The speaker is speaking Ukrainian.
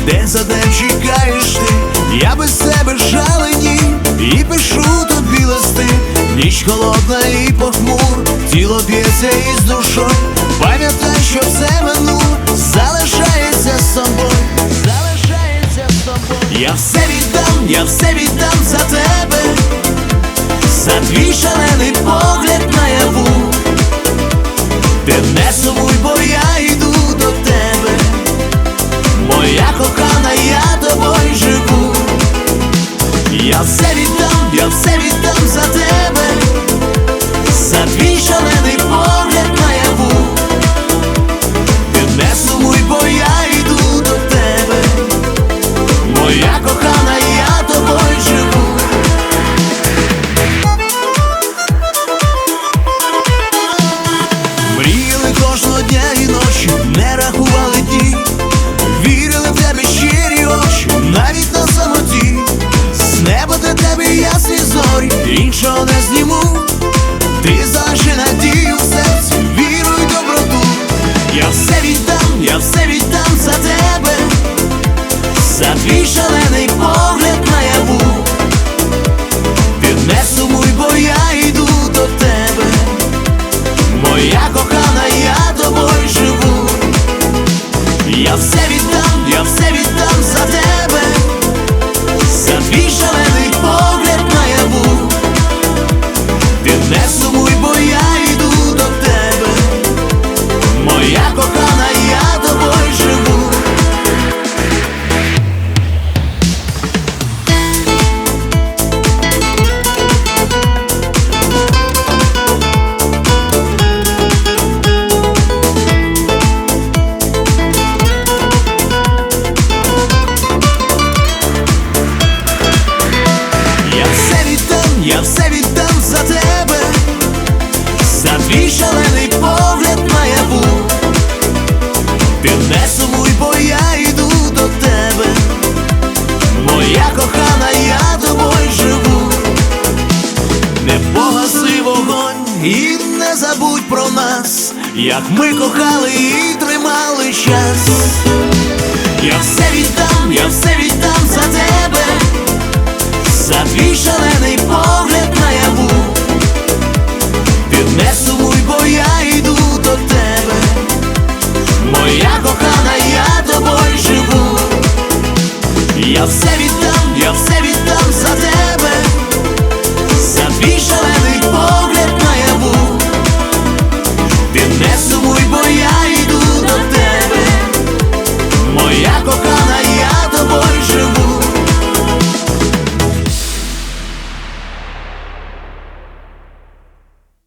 день за днем чекаєш ти, я без тебе жалені, і пишу тобі листи. Ніч холодна і похмур, тіло б'ється із душою. Пам'ятай, що все минуло, залишається з собою, залишається з собою. Я все віддам за тебе, за твій шалений погляд наяву. Ти не сумуй, бо я йду до тебе, моя кохана, я тобою живу. Я все віддам за тебе, за твій шалений погляд наяву. Ти не сумуй, бо я йду до тебе, моя кохана, я тобою живу. Мріяли кожного дня і ночі, не рахували дні, вірили в тебе щирі очі, навіть на самоті. З неба до тебе ясні зорі, іншого не зніму. Ти залиши надію в серці, віру й доброту. Я все віддам за тебе, за твій шалений погляд наяву. Ти не сумуй, бо я йду до тебе, моя кохана, я тобою живу. Я все віддам за тебе, за твій шалений погляд наяву. Ти не сумуй, бо я йду до тебе, моя кохана, я тобою живу. Я все віддам за тебе, за твій шалений погляд наяву. Ти не сумуй, бо я йду до тебе, моя кохана, я тобою живу. Не погаси вогонь і не забудь про нас, як ми кохали і тримали час. Я все віддам за тебе, за твій шалений погляд наяву. Ти не сумуй, бо я йду до тебе, моя кохана, я тобою живу. Я все